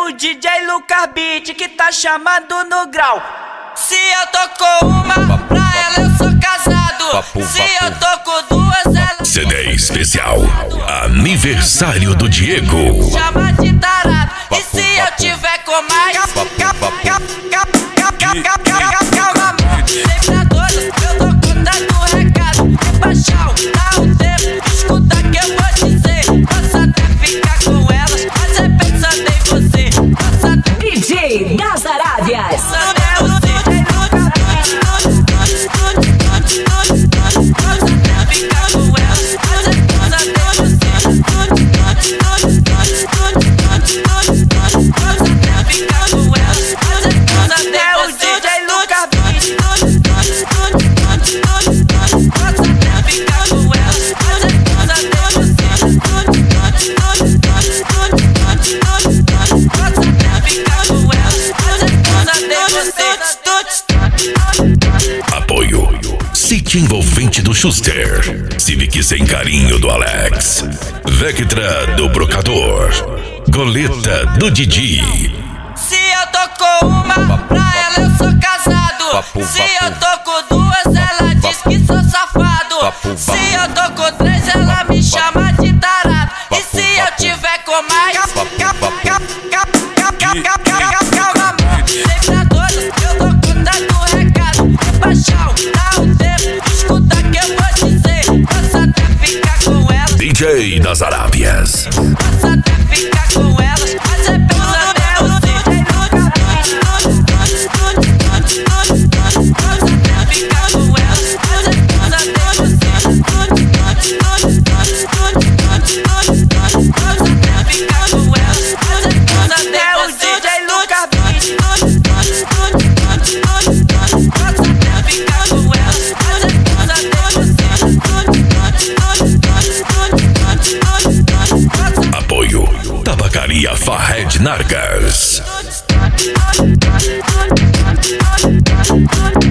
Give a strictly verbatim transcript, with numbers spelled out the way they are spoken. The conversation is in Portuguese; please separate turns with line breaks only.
o D J Lucas Beat que tá chamando no grau. Se eu tô com uma, pra ela eu sou casado.
Papo,
Se
papo.
eu tô com duas, ela
C D especial Aniversário do Diego.
chama de tarado. E se eu tiver com mais,
Papo, papo.
calma, amor. Sempre na doida, eu tô contando o recado. Baixão, dá um tempo, escuta que eu vou dizer. Posso até ficar com elas, mas é pensando em você. Posso até
D J das Arábias.
Apoio City Envolvente do Schuster, Civic Sem Carinho do Alex, Vectra do Brocador, Goleta do Didi.
Se eu tô com uma, pra ela eu sou casado.
Papo,
Se
papo.
eu tô com duas, ela diz que sou safado.
Papo,
Se
papo.
eu tô com três, ela me chama de tarado. E se eu tiver com mais,
Papo, papo.
calma, amor. Sempre na doida, eu tô contando o recado. Baixão, dá um tempo, escuta que eu vou dizer. Posso até ficar com elas,
D J das Arábias.
posso até ficar com elas, mas é pensando em você.
Apoio Tabacaria Fahed Nargas.